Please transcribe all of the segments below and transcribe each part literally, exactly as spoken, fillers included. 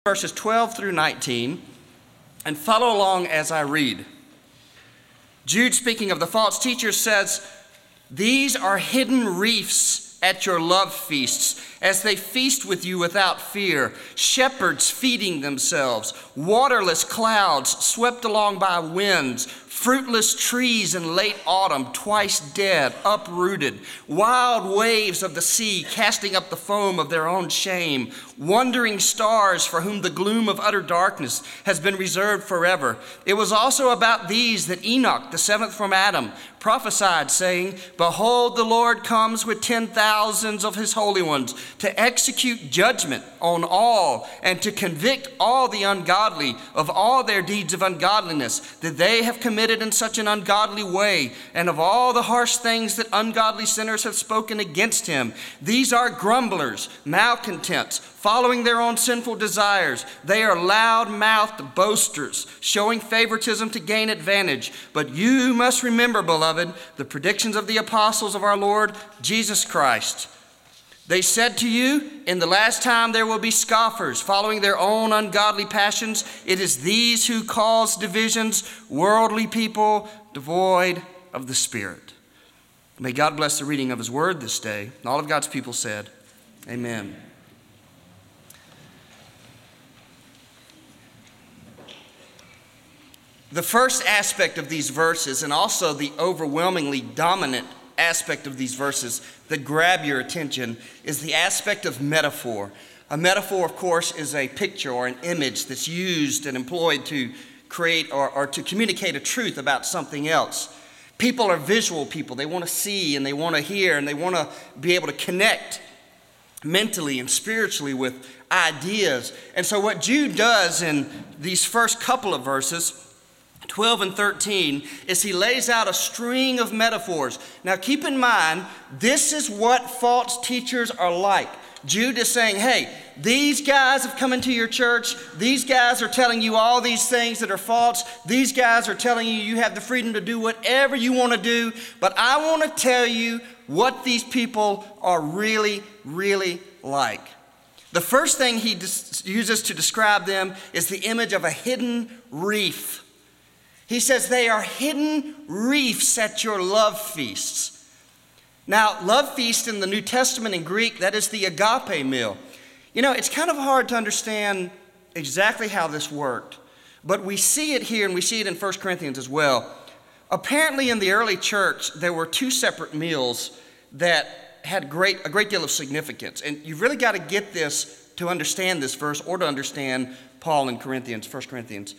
verses twelve through nineteen, and follow along as I read. Jude, speaking of the false teachers, says, "These are hidden reefs at your love feasts, as they feast with you without fear, shepherds feeding themselves, waterless clouds swept along by winds, fruitless trees in late autumn, twice dead, uprooted, wild waves of the sea casting up the foam of their own shame, wandering stars for whom the gloom of utter darkness has been reserved forever. It was also about these that Enoch, the seventh from Adam, prophesied, saying, 'Behold, the Lord comes with ten thousands of his holy ones to execute judgment on all and to convict all the ungodly of all their deeds of ungodliness that they have committed in such an ungodly way, and of all the harsh things that ungodly sinners have spoken against him. These are grumblers, malcontents, following their own sinful desires. They are loud-mouthed boasters, showing favoritism to gain advantage. But you must remember, beloved, the predictions of the apostles of our Lord Jesus Christ. They said to you, in the last time there will be scoffers, following their own ungodly passions. It is these who cause divisions, worldly people, devoid of the Spirit.'" May God bless the reading of his word this day. And all of God's people said, amen. The first aspect of these verses, and also the overwhelmingly dominant aspect of these verses that grab your attention, is the aspect of metaphor. A metaphor, of course, is a picture or an image that's used and employed to create or, or to communicate a truth about something else. People are visual people. They want to see and they want to hear and they want to be able to connect mentally and spiritually with ideas. And so what Jude does in these first couple of verses, twelve and thirteen, is he lays out a string of metaphors. Now keep in mind, this is what false teachers are like. Jude is saying, hey, these guys have come into your church. These guys are telling you all these things that are false. These guys are telling you you have the freedom to do whatever you want to do. But I want to tell you what these people are really, really like. The first thing he dis- uses to describe them is the image of a hidden reef. He says they are hidden reefs at your love feasts. Now, love feast in the New Testament in Greek, that is the agape meal. You know, it's kind of hard to understand exactly how this worked, but we see it here and we see it in First Corinthians as well. Apparently in the early church, there were two separate meals that had great, a great deal of significance. And you've really got to get this to understand this verse or to understand Paul in Corinthians, First Corinthians.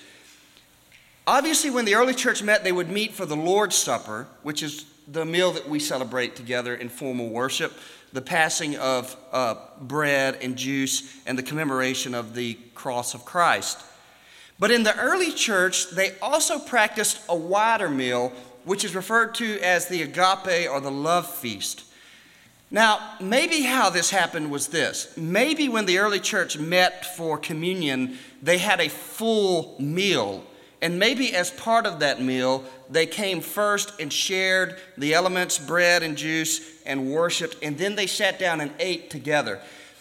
Obviously, when the early church met, they would meet for the Lord's Supper, which is the meal that we celebrate together in formal worship, the passing of uh, bread and juice, and the commemoration of the cross of Christ. But in the early church, they also practiced a wider meal, which is referred to as the agape or the love feast. Now, maybe how this happened was this. Maybe when the early church met for communion, they had a full meal. And maybe as part of that meal, they came first and shared the elements, bread and juice, and worshiped, and then they sat down and ate together.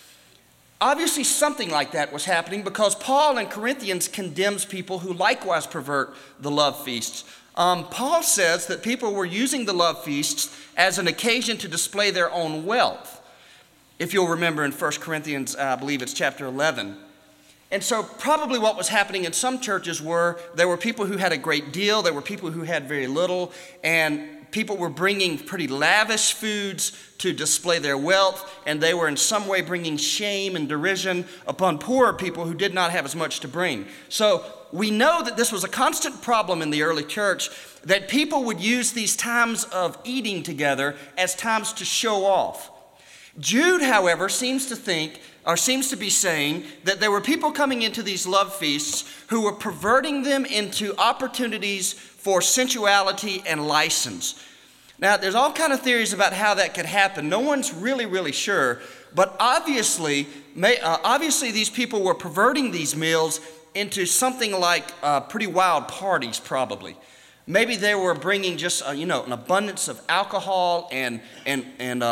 Obviously, something like that was happening because Paul in Corinthians condemns people who likewise pervert the love feasts. Um, Paul says that people were using the love feasts as an occasion to display their own wealth. If you'll remember in First Corinthians, I believe it's chapter eleven. And so probably what was happening in some churches were there were people who had a great deal, there were people who had very little, and people were bringing pretty lavish foods to display their wealth, and they were in some way bringing shame and derision upon poorer people who did not have as much to bring. So we know that this was a constant problem in the early church, that people would use these times of eating together as times to show off. Jude, however, seems to think, or seems to be saying, that there were people coming into these love feasts who were perverting them into opportunities for sensuality and license. Now, there's all kind of theories about how that could happen. No one's really, really sure, but obviously, may, uh, obviously these people were perverting these meals into something like uh, pretty wild parties, probably. Maybe they were bringing just, uh, you know, an abundance of alcohol and and and uh,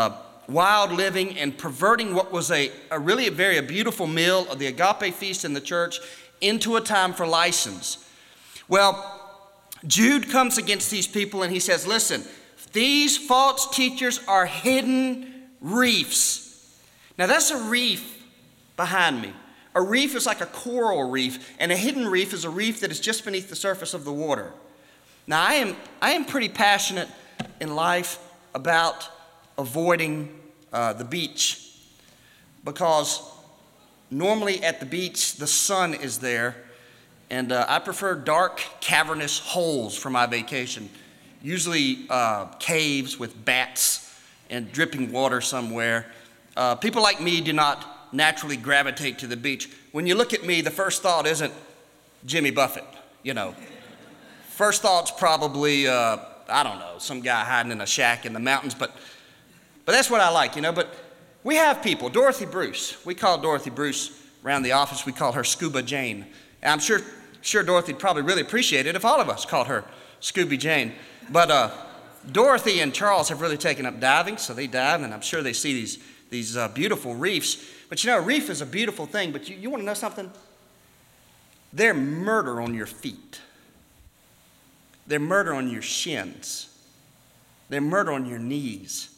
wild living and perverting what was a, a really a very a beautiful meal of the agape feast in the church into a time for license. Well, Jude comes against these people and he says, listen, these false teachers are hidden reefs. Now that's a reef behind me. A reef is like a coral reef, and a hidden reef is a reef that is just beneath the surface of the water. Now I am, I am pretty passionate in life about avoiding uh, the beach, because normally at the beach the sun is there, and uh, I prefer dark, cavernous holes for my vacation, usually uh, caves with bats and dripping water somewhere. Uh, people like me do not naturally gravitate to the beach. When you look at me, the first thought isn't Jimmy Buffett, you know. First thought's probably, uh, I don't know, some guy hiding in a shack in the mountains, but but that's what I like, you know. But we have people, Dorothy Bruce. We call Dorothy Bruce around the office, we call her Scuba Jane. And I'm sure sure Dorothy'd probably really appreciate it if all of us called her Scooby Jane. But uh, Dorothy and Charles have really taken up diving, so they dive, and I'm sure they see these, these uh, beautiful reefs. But you know, a reef is a beautiful thing, but you, you want to know something? They're murder on your feet. They're murder on your shins. They're murder on your knees.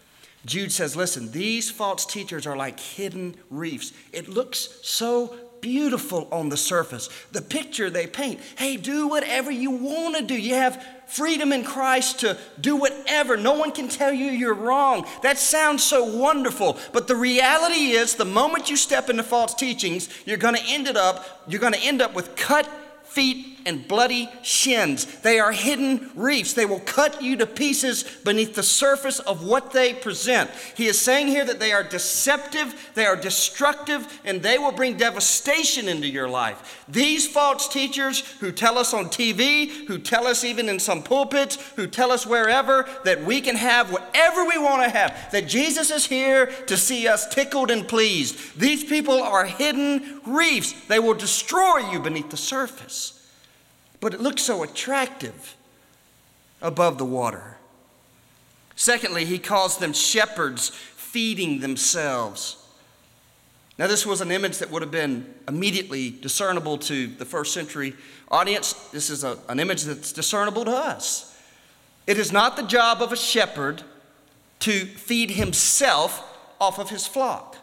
Jude says, listen, these false teachers are like hidden reefs. It looks so beautiful on the surface. The picture they paint, hey, do whatever you want to do. You have freedom in Christ to do whatever. No one can tell you you're wrong. That sounds so wonderful. But the reality is, the moment you step into false teachings, you're going to end it up, you're going to end up with cut feet and bloody shins. They are hidden reefs. They will cut you to pieces beneath the surface of what they present. He is saying here that they are deceptive, they are destructive, and they will bring devastation into your life. These false teachers who tell us on T V, who tell us even in some pulpits, who tell us wherever that we can have whatever we want to have, that Jesus is here to see us tickled and pleased. These people are hidden reefs. They will destroy you beneath the surface. But it looks so attractive above the water. Secondly, he calls them shepherds feeding themselves. Now, this was an image that would have been immediately discernible to the first century audience. This is a, an image that's discernible to us. It is not the job of a shepherd to feed himself off of his flock.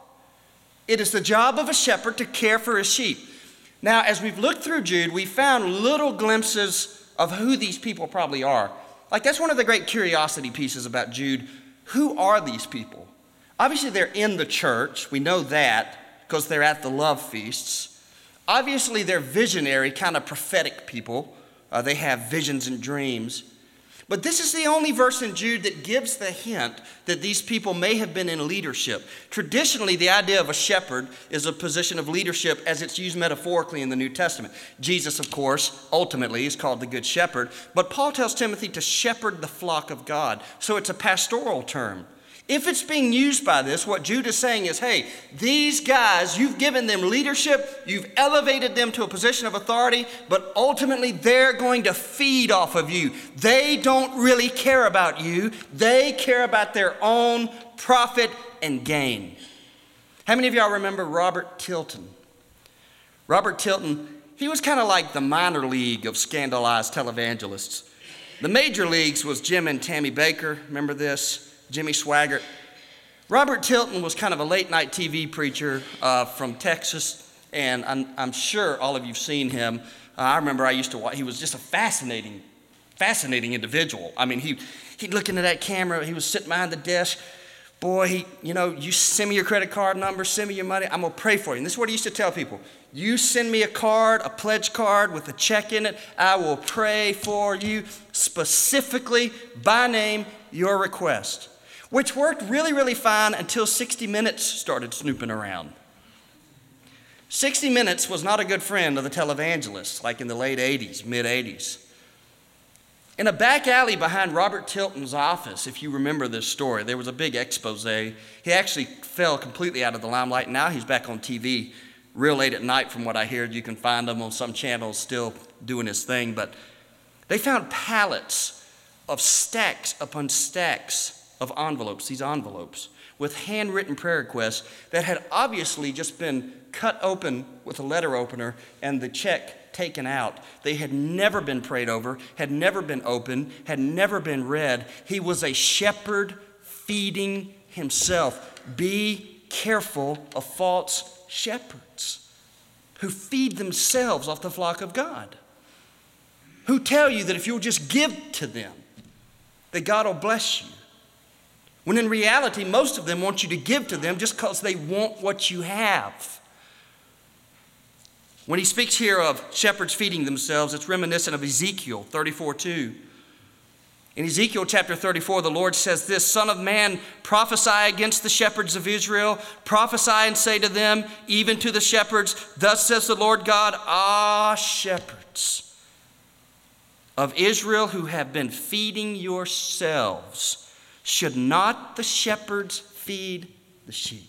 It is the job of a shepherd to care for his sheep. Now, as we've looked through Jude, we found little glimpses of who these people probably are. Like, that's one of the great curiosity pieces about Jude. Who are these people? Obviously, they're in the church. We know that because they're at the love feasts. Obviously, they're visionary, kind of prophetic people. Uh, they have visions and dreams. But this is the only verse in Jude that gives the hint that these people may have been in leadership. Traditionally, the idea of a shepherd is a position of leadership as it's used metaphorically in the New Testament. Jesus, of course, ultimately is called the Good Shepherd, but Paul tells Timothy to shepherd the flock of God. So it's a pastoral term. If it's being used by this, what Jude is saying is, hey, these guys, you've given them leadership, you've elevated them to a position of authority, but ultimately they're going to feed off of you. They don't really care about you. They care about their own profit and gain. How many of y'all remember Robert Tilton? Robert Tilton, he was kind of like the minor league of scandalized televangelists. The major leagues was Jim and Tammy Baker. Remember this? Jimmy Swaggart. Robert Tilton was kind of a late night T V preacher uh, from Texas, and I'm, I'm sure all of you have seen him. Uh, I remember I used to watch, he was just a fascinating, fascinating individual. I mean, he, he'd look into that camera, he was sitting behind the desk. Boy, he, you know, you send me your credit card number, send me your money, I'm gonna pray for you. And this is what he used to tell people. You send me a card, a pledge card with a check in it, I will pray for you specifically by name, your request. Which worked really, really fine until sixty minutes started snooping around. sixty minutes was not a good friend of the televangelists, like in the late eighties, mid eighties. In a back alley behind Robert Tilton's office, if you remember this story, there was a big expose. He actually fell completely out of the limelight. Now he's back on T V real late at night, from what I hear. You can find him on some channels still doing his thing. But they found pallets of stacks upon stacks of envelopes, these envelopes, with handwritten prayer requests that had obviously just been cut open with a letter opener and the check taken out. They had never been prayed over, had never been opened, had never been read. He was a shepherd feeding himself. Be careful of false shepherds who feed themselves off the flock of God, who tell you that if you'll just give to them, that God will bless you. When in reality, most of them want you to give to them just because they want what you have. When he speaks here of shepherds feeding themselves, it's reminiscent of Ezekiel thirty-four two. In Ezekiel chapter thirty-four, the Lord says this, Son of man, prophesy against the shepherds of Israel. Prophesy and say to them, even to the shepherds, thus says the Lord God, ah, shepherds of Israel who have been feeding yourselves, should not the shepherds feed the sheep?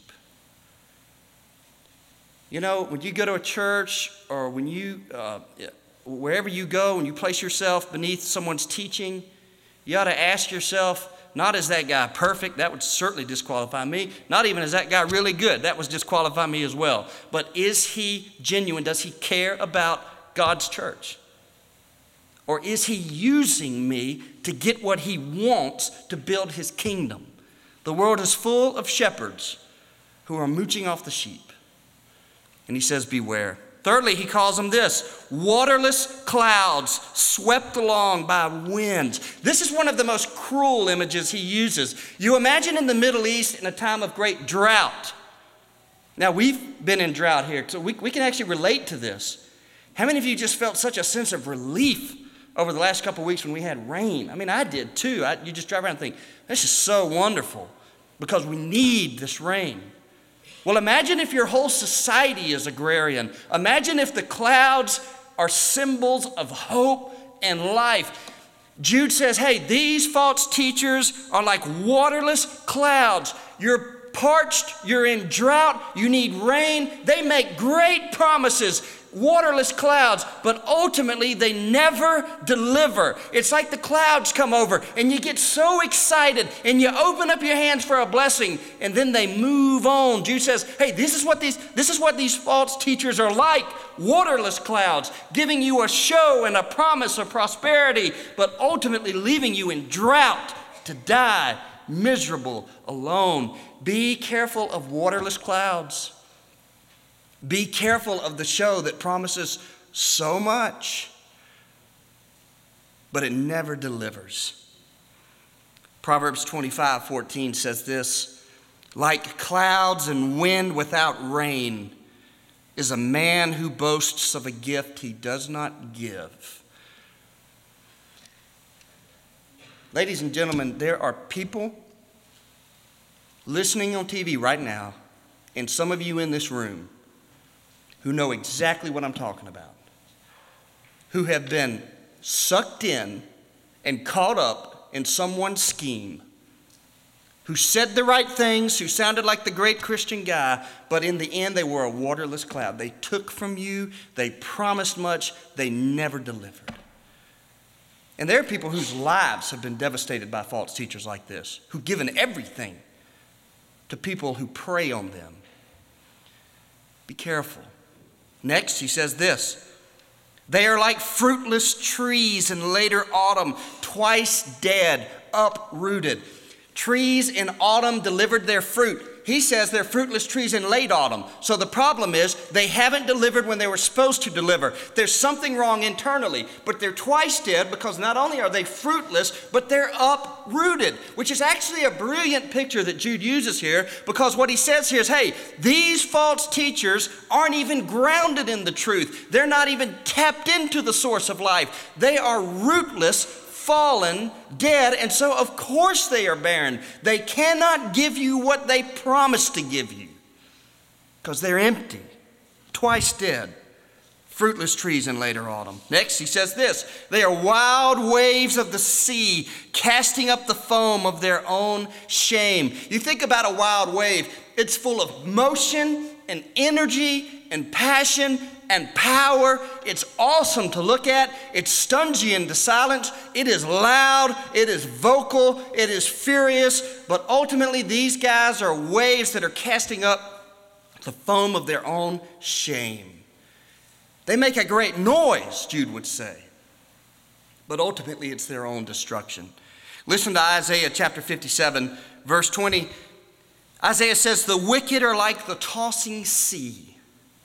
You know, when you go to a church or when you, uh, wherever you go and you place yourself beneath someone's teaching, you ought to ask yourself, not is that guy perfect? That would certainly disqualify me. Not even is that guy really good? That would disqualify me as well. But is he genuine? Does he care about God's church? Or is he using me to get what he wants to build his kingdom? The world is full of shepherds who are mooching off the sheep. And he says, beware. Thirdly, he calls them this, waterless clouds swept along by winds. This is one of the most cruel images he uses. You imagine in the Middle East in a time of great drought. Now, we've been in drought here, so we, we can actually relate to this. How many of you just felt such a sense of relief over the last couple of weeks when we had rain? I mean, I did too. I, you just drive around and think, this is so wonderful because we need this rain. Well, imagine if your whole society is agrarian. Imagine if the clouds are symbols of hope and life. Jude says, hey, these false teachers are like waterless clouds. You're parched, you're in drought, you need rain. They make great promises, waterless clouds, but ultimately they never deliver. It's like the clouds come over and you get so excited and you open up your hands for a blessing and then they move on. Jude says, hey, this is what these, this is what these false teachers are like, waterless clouds, giving you a show and a promise of prosperity, but ultimately leaving you in drought to die, miserable, alone. Be careful of waterless clouds. Be careful of the show that promises so much, but it never delivers. Proverbs twenty-five fourteen says this, like clouds and wind without rain is a man who boasts of a gift he does not give. Ladies and gentlemen, there are people listening on T V right now, and some of you in this room, who know exactly what I'm talking about, who have been sucked in and caught up in someone's scheme, who said the right things, who sounded like the great Christian guy, but in the end they were a waterless cloud. They took from you, they promised much, they never delivered. And there are people whose lives have been devastated by false teachers like this, who've given everything to people who prey on them. Be careful. Next, he says this, they are like fruitless trees in later autumn, twice dead, uprooted. Trees in autumn delivered their fruit. He says they're fruitless trees in late autumn. So the problem is they haven't delivered when they were supposed to deliver. There's something wrong internally, but they're twice dead because not only are they fruitless, but they're uprooted, which is actually a brilliant picture that Jude uses here, because what he says here is, hey, these false teachers aren't even grounded in the truth. They're not even tapped into the source of life. They are rootless, fallen, dead, and so of course they are barren. They cannot give you what they promised to give you because they're empty, twice dead, fruitless trees in later autumn. Next, he says this, they are wild waves of the sea, casting up the foam of their own shame. You think about a wild wave, it's full of motion and energy and passion and power. It's awesome to look at. It stuns you into silence. It is loud. It is vocal. It is furious. But ultimately, these guys are waves that are casting up the foam of their own shame. They make a great noise, Jude would say. But ultimately, it's their own destruction. Listen to Isaiah chapter fifty-seven, verse twenty. Isaiah says, "The wicked are like the tossing sea,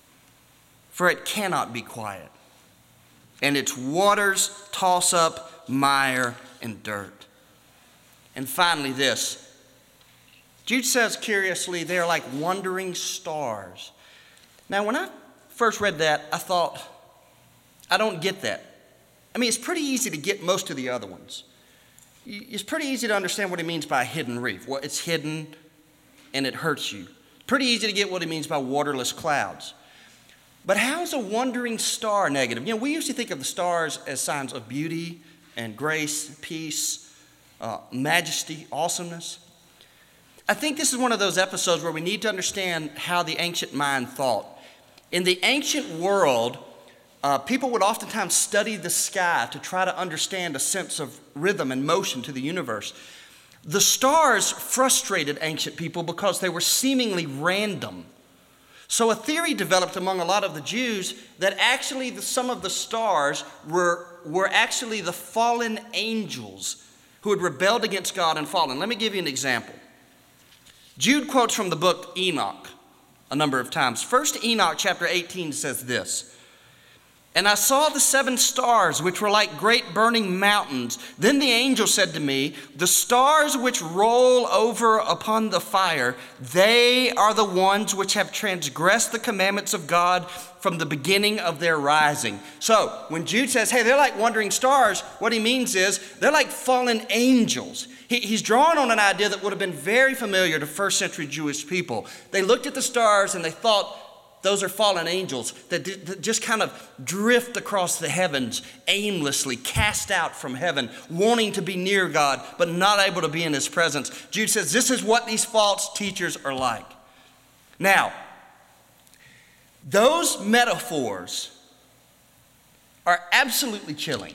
for it cannot be quiet, and its waters toss up mire and dirt." And finally this, Jude says curiously, they're like wandering stars. Now when I first read that, I thought, I don't get that. I mean, it's pretty easy to get most of the other ones. It's pretty easy to understand what he means by a hidden reef. Well, it's hidden and it hurts you. Pretty easy to get what he means by waterless clouds. But how is a wandering star negative? You know, we usually think of the stars as signs of beauty and grace, peace, uh, majesty, awesomeness. I think this is one of those episodes where we need to understand how the ancient mind thought. In the ancient world, uh, people would oftentimes study the sky to try to understand a sense of rhythm and motion to the universe. The stars frustrated ancient people because they were seemingly random. So a theory developed among a lot of the Jews that actually the, some of the stars were, were actually the fallen angels who had rebelled against God and fallen. Let me give you an example. Jude quotes from the book Enoch a number of times. First Enoch chapter eighteen says this, "And I saw the seven stars which were like great burning mountains. Then the angel said to me, the stars which roll over upon the fire, they are the ones which have transgressed the commandments of God from the beginning of their rising." So when Jude says, hey, they're like wandering stars, what he means is they're like fallen angels. He, he's drawing on an idea that would have been very familiar to first century Jewish people. They looked at the stars and they thought, those are fallen angels that just kind of drift across the heavens aimlessly, cast out from heaven, wanting to be near God, but not able to be in his presence. Jude says this is what these false teachers are like. Now, those metaphors are absolutely chilling.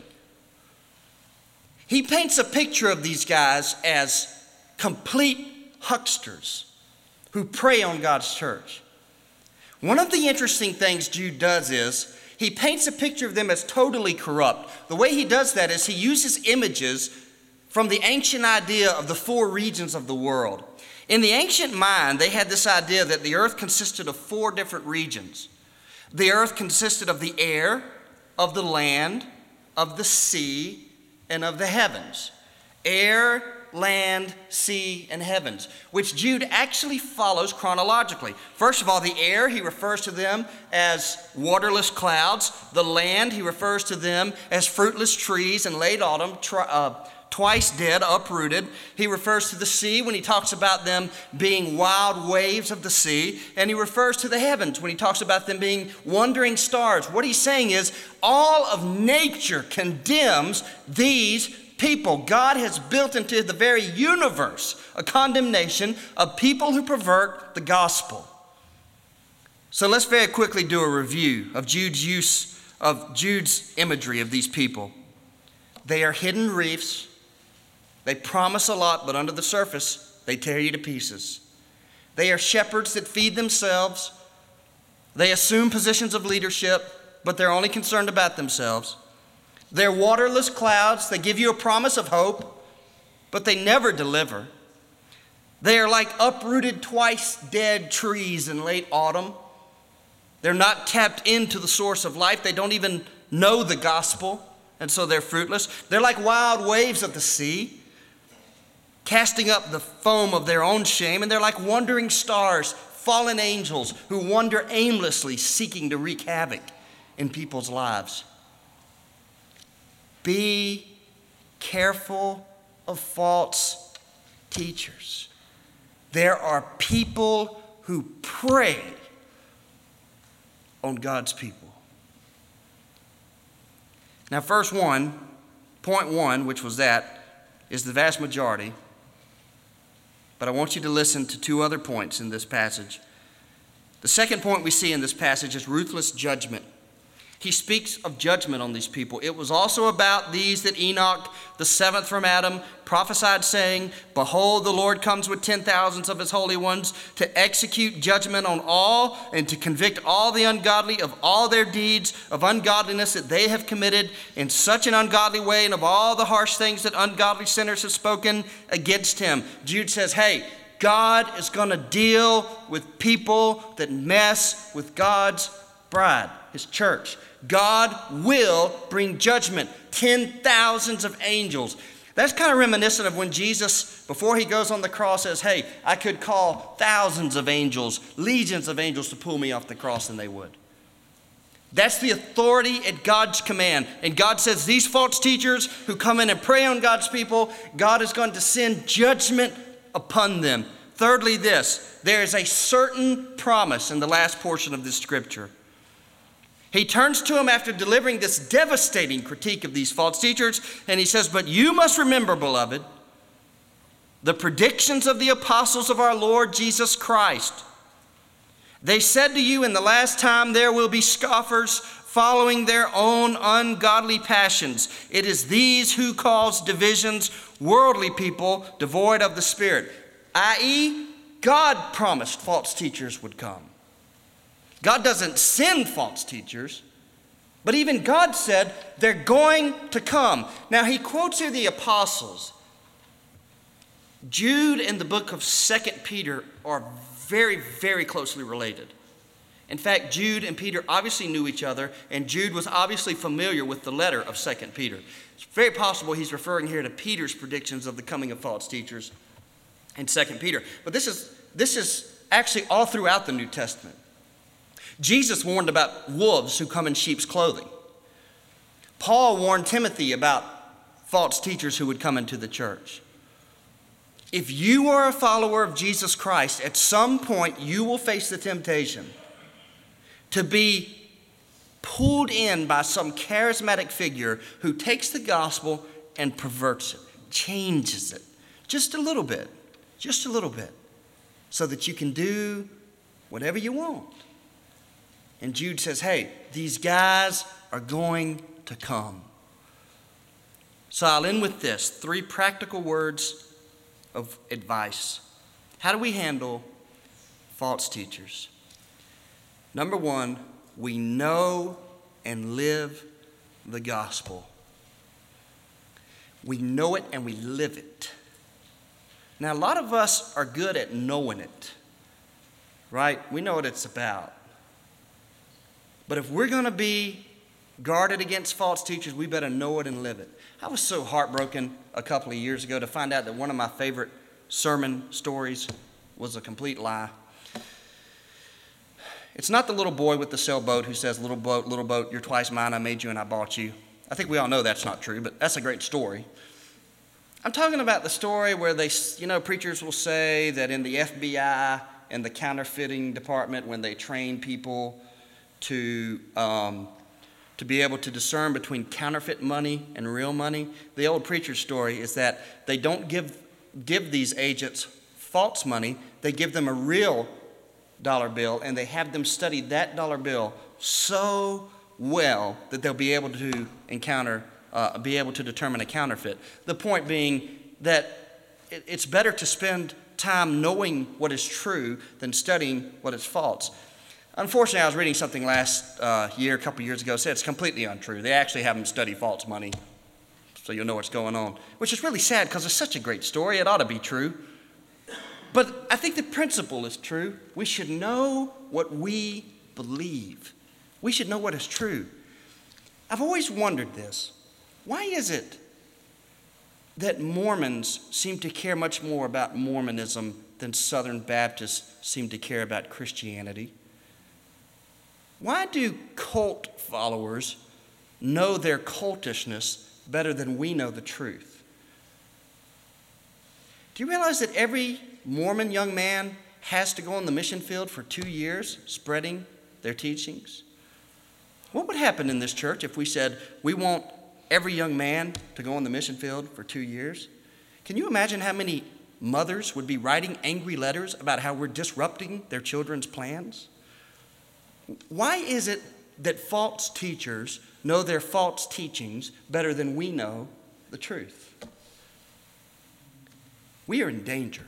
He paints a picture of these guys as complete hucksters who prey on God's church. One of the interesting things Jude does is he paints a picture of them as totally corrupt. The way he does that is he uses images from the ancient idea of the four regions of the world. In the ancient mind, they had this idea that the earth consisted of four different regions. The earth consisted of the air, of the land, of the sea, and of the heavens. Air, land, sea, and heavens, which Jude actually follows chronologically. First of all, the air, he refers to them as waterless clouds. The land, he refers to them as fruitless trees in late autumn, tri- uh, twice dead, uprooted. He refers to the sea when he talks about them being wild waves of the sea. And he refers to the heavens when he talks about them being wandering stars. What he's saying is all of nature condemns these people. God has built into the very universe a condemnation of people who pervert the gospel. So let's very quickly do a review of Jude's use of Jude's imagery of these people. They are hidden reefs. They promise a lot, but under the surface, they tear you to pieces. They are shepherds that feed themselves. They assume positions of leadership, but they're only concerned about themselves. They're waterless clouds. They give you a promise of hope, but they never deliver. They are like uprooted, twice dead trees in late autumn. They're not tapped into the source of life. They don't even know the gospel, and so they're fruitless. They're like wild waves of the sea, casting up the foam of their own shame, and they're like wandering stars, fallen angels who wander aimlessly, seeking to wreak havoc in people's lives. Be careful of false teachers. There are people who prey on God's people. Now, first one, point one, which was that, is the vast majority. But I want you to listen to two other points in this passage. The second point we see in this passage is ruthless judgment. He speaks of judgment on these people. It was also about these that Enoch, the seventh from Adam, prophesied, saying, "Behold, the Lord comes with ten thousands of his holy ones to execute judgment on all and to convict all the ungodly of all their deeds of ungodliness that they have committed in such an ungodly way, and of all the harsh things that ungodly sinners have spoken against him." Jude says, hey, God is going to deal with people that mess with God's bride, his church. God will bring judgment. Ten thousands of angels. That's kind of reminiscent of when Jesus, before he goes on the cross, says, hey, I could call thousands of angels, legions of angels to pull me off the cross, and they would. That's the authority at God's command. And God says these false teachers who come in and prey on God's people, God is going to send judgment upon them. Thirdly, this, there is a certain promise in the last portion of this scripture. He turns to him after delivering this devastating critique of these false teachers, and he says, but you must remember, beloved, the predictions of the apostles of our Lord Jesus Christ. They said to you, in the last time there will be scoffers following their own ungodly passions. It is these who cause divisions, worldly people devoid of the Spirit. that is, God promised false teachers would come. God doesn't send false teachers, but even God said they're going to come. Now he quotes here the apostles. Jude and the book of Second Peter are very, very closely related. In fact, Jude and Peter obviously knew each other, and Jude was obviously familiar with the letter of Second Peter. It's very possible he's referring here to Peter's predictions of the coming of false teachers in Second Peter. But this is, this is actually all throughout the New Testament. Jesus warned about wolves who come in sheep's clothing. Paul warned Timothy about false teachers who would come into the church. If you are a follower of Jesus Christ, at some point you will face the temptation to be pulled in by some charismatic figure who takes the gospel and perverts it, changes it, just a little bit, just a little bit, so that you can do whatever you want. And Jude says, hey, these guys are going to come. So I'll end with this, three practical words of advice. How do we handle false teachers? Number one, we know and live the gospel. We know it and we live it. Now, a lot of us are good at knowing it, right? We know what it's about. But if we're going to be guarded against false teachers, we better know it and live it. I was so heartbroken a couple of years ago to find out that one of my favorite sermon stories was a complete lie. It's not the little boy with the sailboat who says, little boat, little boat, you're twice mine, I made you and I bought you. I think we all know that's not true, but that's a great story. I'm talking about the story where they, you know, preachers will say that in the F B I and the counterfeiting department, when they train people to um, to be able to discern between counterfeit money and real money, the old preacher's story is that they don't give give these agents false money, they give them a real dollar bill, and they have them study that dollar bill so well that they'll be able to encounter, uh, be able to determine a counterfeit. The point being that it, it's better to spend time knowing what is true than studying what is false. Unfortunately, I was reading something last uh, year, a couple years ago, said it's completely untrue. They actually have them study false money, so you'll know what's going on, which is really sad because it's such a great story. It ought to be true. But I think the principle is true. We should know what we believe. We should know what is true. I've always wondered this. Why is it that Mormons seem to care much more about Mormonism than Southern Baptists seem to care about Christianity? Why do cult followers know their cultishness better than we know the truth? Do you realize that every Mormon young man has to go on the mission field for two years spreading their teachings? What would happen in this church if we said we want every young man to go on the mission field for two years? Can you imagine how many mothers would be writing angry letters about how we're disrupting their children's plans? Why is it that false teachers know their false teachings better than we know the truth? We are in danger.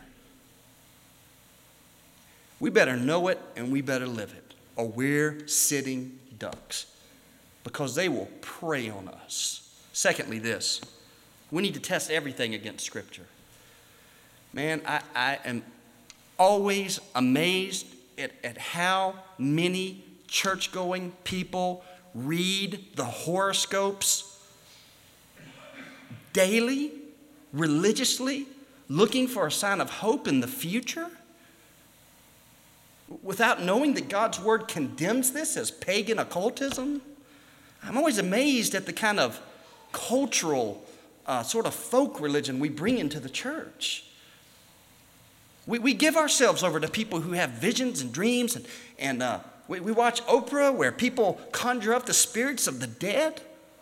We better know it and we better live it, or we're sitting ducks, because they will prey on us. Secondly, this, we need to test everything against Scripture. Man, I, I am always amazed at, at how many church-going people read the horoscopes daily, religiously, looking for a sign of hope in the future, without knowing that God's Word condemns this as pagan occultism. I'm always amazed at the kind of cultural, uh, sort of folk religion we bring into the church. We, we give ourselves over to people who have visions and dreams, and, and uh, we, we watch Oprah where people conjure up the spirits of the dead.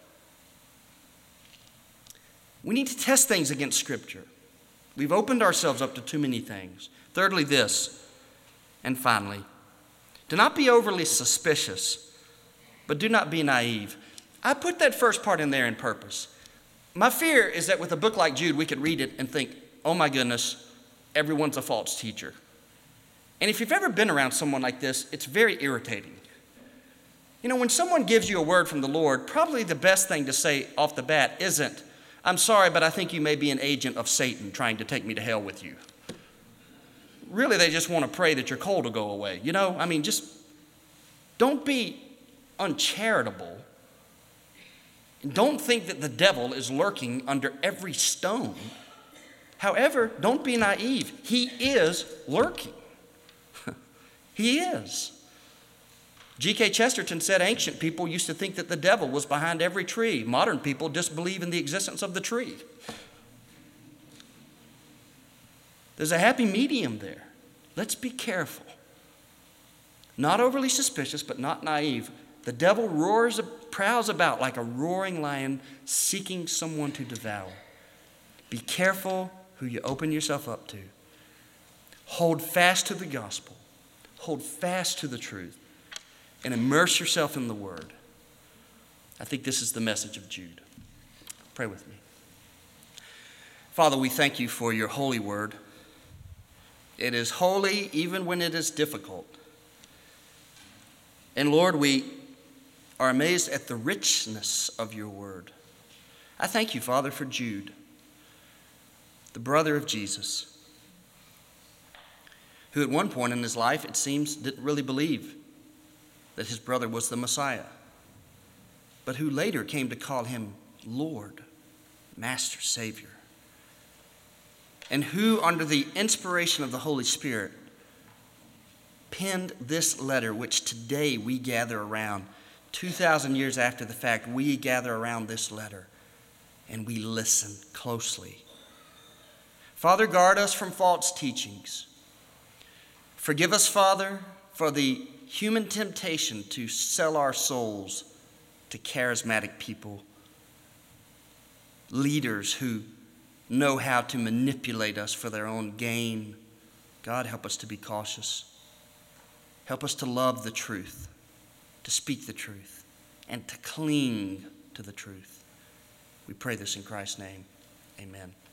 We need to test things against Scripture. We've opened ourselves up to too many things. Thirdly, this, and finally, do not be overly suspicious, but do not be naive. I put that first part in there on purpose. My fear is that with a book like Jude, we could read it and think, oh my goodness, everyone's a false teacher. And if you've ever been around someone like this, it's very irritating. You know, when someone gives you a word from the Lord, probably the best thing to say off the bat isn't, I'm sorry, but I think you may be an agent of Satan trying to take me to hell with you. Really, they just want to pray that your cold will go away. You know, I mean, just don't be uncharitable. Don't think that the devil is lurking under every stone. However, don't be naive. He is lurking. He is. G K Chesterton said ancient people used to think that the devil was behind every tree. Modern people disbelieve in the existence of the tree. There's a happy medium there. Let's be careful. Not overly suspicious, but not naive. The devil roars, prowls about like a roaring lion seeking someone to devour. Be careful who you open yourself up to. Hold fast to the gospel. Hold fast to the truth. And immerse yourself in the Word. I think this is the message of Jude. Pray with me. Father, we thank you for your holy Word. It is holy even when it is difficult. And Lord, we are amazed at the richness of your Word. I thank you, Father, for Jude, the brother of Jesus, who at one point in his life, it seems, didn't really believe that his brother was the Messiah, but who later came to call him Lord, Master, Savior, and who, under the inspiration of the Holy Spirit, penned this letter, which today we gather around. two thousand years after the fact, we gather around this letter and we listen closely. Father, guard us from false teachings. Forgive us, Father, for the human temptation to sell our souls to charismatic people, leaders who know how to manipulate us for their own gain. God, help us to be cautious. Help us to love the truth, to speak the truth, and to cling to the truth. We pray this in Christ's name. Amen.